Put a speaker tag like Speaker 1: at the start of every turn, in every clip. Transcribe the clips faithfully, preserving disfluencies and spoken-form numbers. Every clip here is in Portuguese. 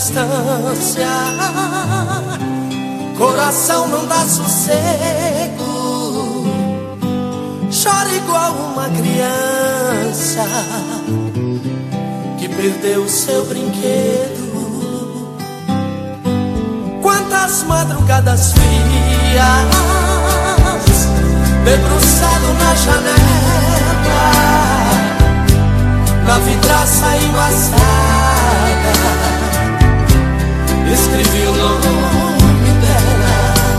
Speaker 1: distância, coração não dá sossego, chora igual uma criança que perdeu seu brinquedo. Quantas madrugadas frias, debruçado na janela, na vidraça embaçada, escrevi o nome dela.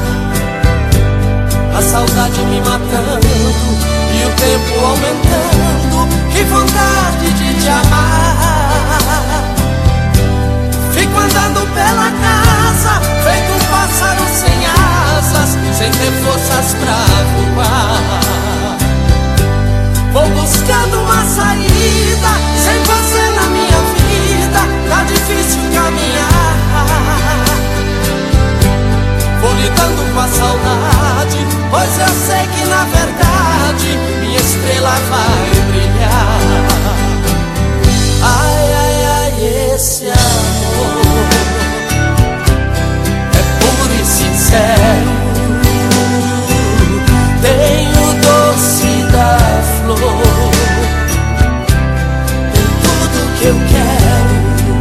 Speaker 1: A saudade me matando e o tempo aumentando, que vontade de te amar. Fico andando pela casa, feito um pássaro sem asas, sem ter forças pra voar. Vou buscando uma saída, sem você na minha vida tá difícil caminhar. Vou lidando com a saudade, pois eu sei que na verdade minha estrela vai brilhar. Ai, ai, ai, esse amor é puro e sincero, tem o doce da flor, tem tudo que eu quero.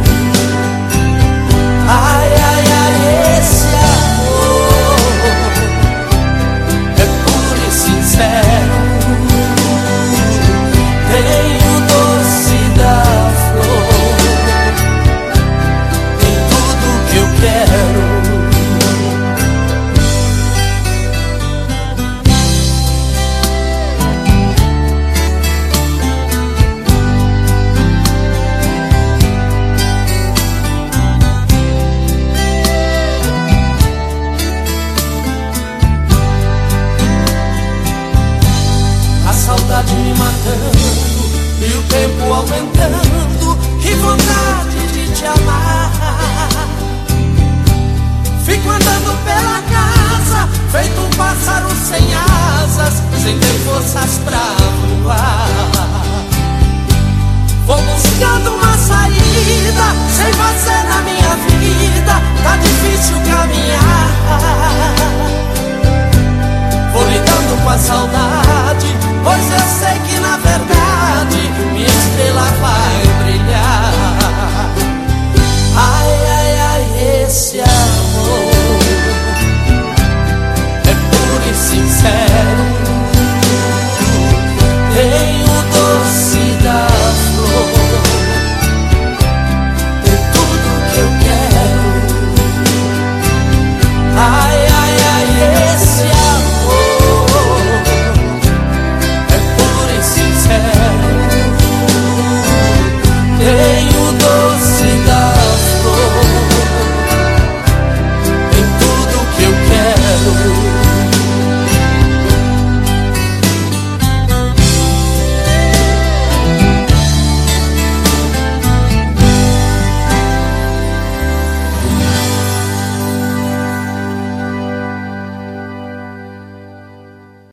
Speaker 1: Ai, ai, ai, esse amor é puro e sincero, tem o doce da flor, tem tudo que eu quero. Saudade me matando e o tempo aumentando, que vontade de te amar. Fico andando pela casa, feito um pássaro sem asas, sem ter forças pra voar. Vou buscando uma saída, sem você na minha vida tá difícil